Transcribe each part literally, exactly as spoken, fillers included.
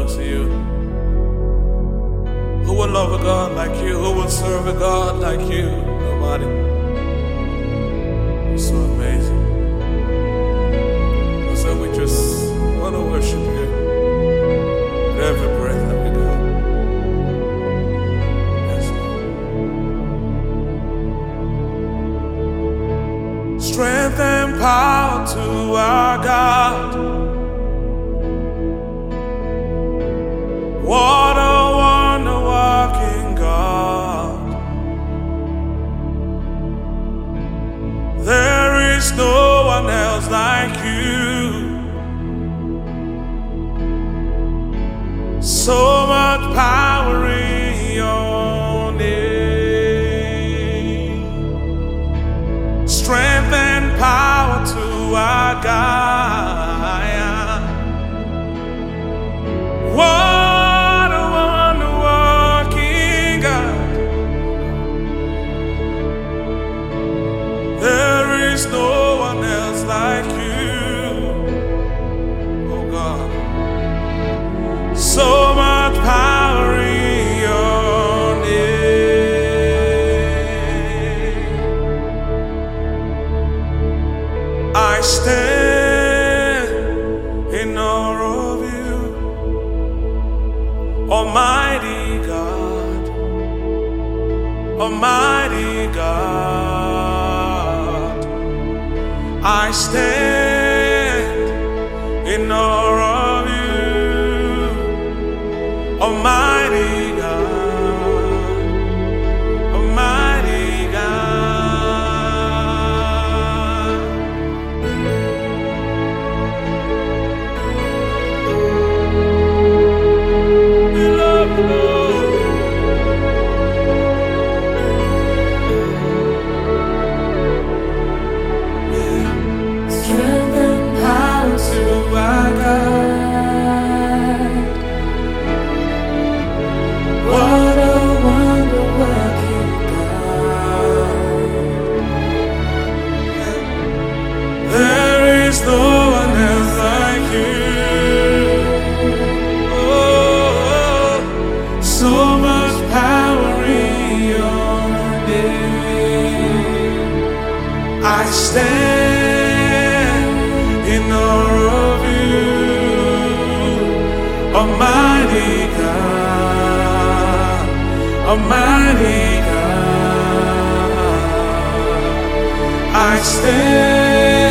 belongs to you. Who would love a God like you? Who would serve a God like you? Nobody. You're so amazing. And so we just want to worship you with every breath that we got. Yes, Lord. Strength and power to our God. What a wonder-working God. There is no one else like you. So much power in your name. Strength and power to our God. What there's no one else like you, oh God. So much power in your name. I stand in awe of you, Almighty God, Almighty God. I stand in awe of you, Almighty God, Almighty God. We love you, Lord. No one else like you. Oh, so much power in your name. I stand in awe of you, Almighty God, Almighty God. I stand.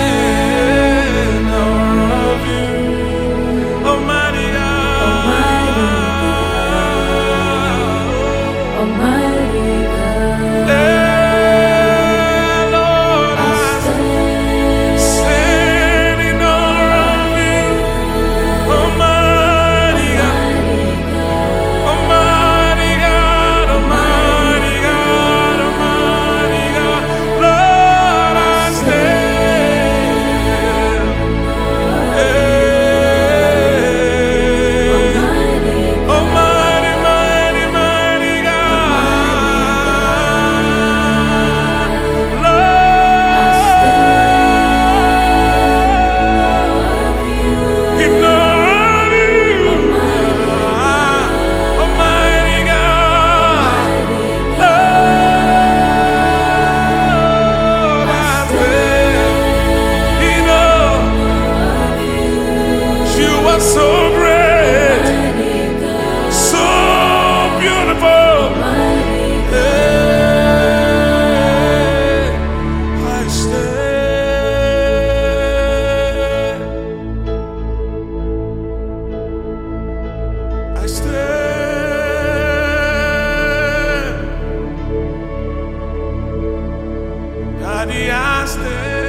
So great, so beautiful. Hey, I stand, I stand, Daddy, I stand.